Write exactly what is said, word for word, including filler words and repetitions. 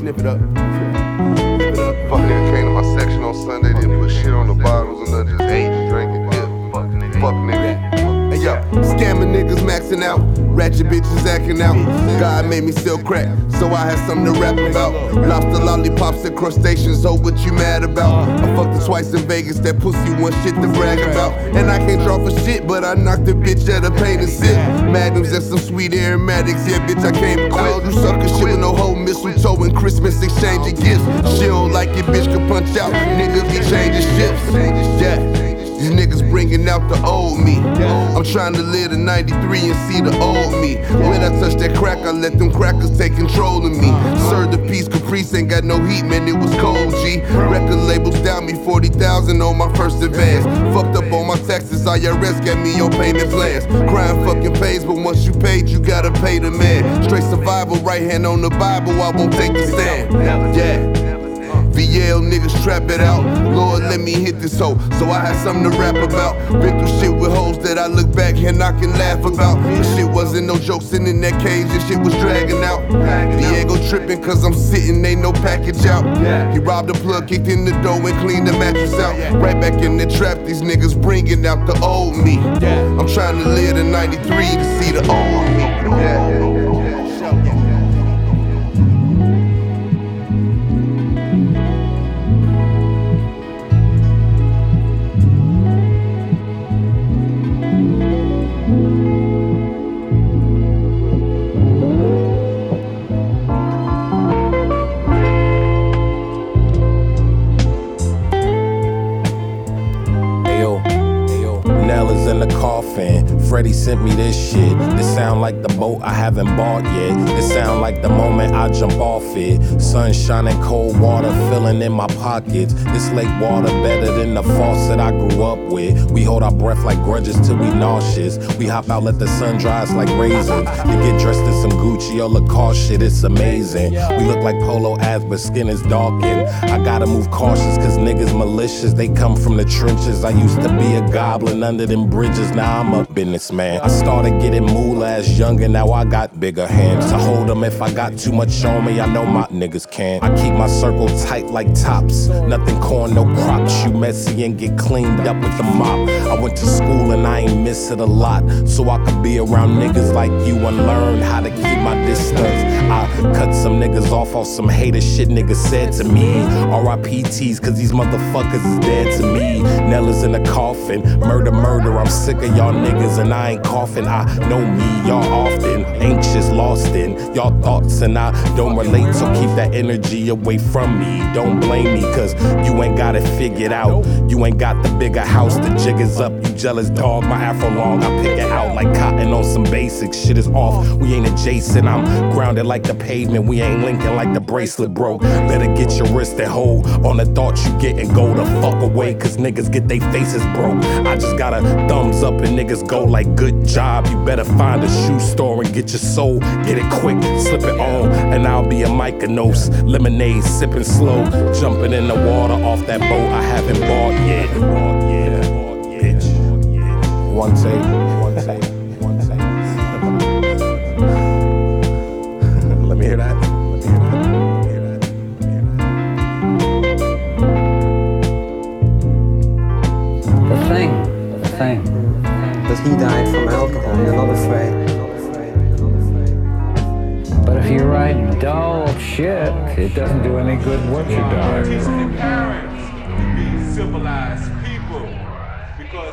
Snip it up. Snip it up. Fuck nigga came to my section on Sunday, didn't put shit on the bottles and then just ate, drank, and dip. Fuck nigga. Fuck nigga. Hey yo, scamming niggas maxing out, ratchet bitches acting out. God made me sell crack, so I had something to rap about. Lobster lollipops and crustaceans, oh what you mad about? I fucked her twice in Vegas, that pussy one shit to brag about. And I can't draw for shit, but I knocked a bitch at a pain and sip. Magnums and some sweet aromatics, yeah bitch I came equipped. You sucker shit with no whole mistletoe and Christmas exchanging gifts. She don't like it, bitch can punch out, niggas be changing ships. Yeah. These niggas bringing out the old me. I'm trying to live the ninety-three and see the old me. When I touch that crack, I let them crackers take control of me. Served the piece, Caprice ain't got no heat, man, it was cold, G. Record labels down me forty thousand on my first advance. Fucked up on my taxes, I R S got me on payment plans. Crime fucking pays, but once you paid, you gotta pay the man. Straight survival, right hand on the Bible, I won't take the stand. Yeah. V L niggas trap it out. Lord, let me hit this hoe, so I had something to rap about. Been through shit with hoes that I look back and I can laugh about. But shit wasn't no joke, sitting in that cage and shit was dragging out. Diego tripping cause I'm sitting, ain't no package out. He robbed the plug, kicked in the door and cleaned the mattress out. Right back in the trap, these niggas bringing out the old me. I'm trying to live the ninety-three to see the old me. Yeah. In the coffin, Freddie sent me this shit. This sound like the boat I haven't bought yet. This sound like the moment I jump off it. Sunshine and cold water filling in my pockets. This lake water better than the faucet I grew up with. We hold our breath like grudges till we nauseous. We hop out, let the sun dry us like raisins. You get dressed in some Gucci or Lacoste shit, it's amazing. We look like polo ads, but skin is darkened. I gotta move cautious, cause niggas malicious. They come from the trenches. I used to be a goblin under them bridges, now I'm a businessman. I started getting moolah as younger, now I got bigger hands. I hold them if I got too much on me, I know my niggas can. I keep my circle tight like tops, nothing corn, no crops. You messy and get cleaned up with the mop. I went to school and I ain't miss it a lot, so I could be around niggas like you and learn how to keep my distance. I cut some niggas off off some hater shit niggas said to me. R I P Ts cause these motherfuckers is dead to me. Nella's in the coffin, murder, murder, I'm sick of y'all niggas and I ain't coughing. I know me, y'all often anxious, lost in y'all thoughts and I don't relate, so keep that energy away from me. Don't blame me cause you ain't got it figured out. You ain't got the bigger house, the jig is up, you jealous dog. My afro long, I pick it out like cotton on some basics. Shit is off, we ain't adjacent. I'm grounded like the pavement, we ain't linking like the bracelet broke. Better get your wrist and hold on the thoughts you get and go the fuck away, cause niggas get they faces broke. I just got a thumbs up and niggas go like good job. You better find a shoe store and get your soul, get it quick, slip it on, and I'll be a Mykonos. Lemonade sipping slow, jumping in the water off that boat I haven't bought yet. Yeah, bitch. One take, one take, one take. Let me hear that. Let me hear that. Let me hear that. Let me hear that. The thing, the thing. But he died from alcohol, you're not afraid. But if you write dull shit, it doesn't do any good once you die. Civilized.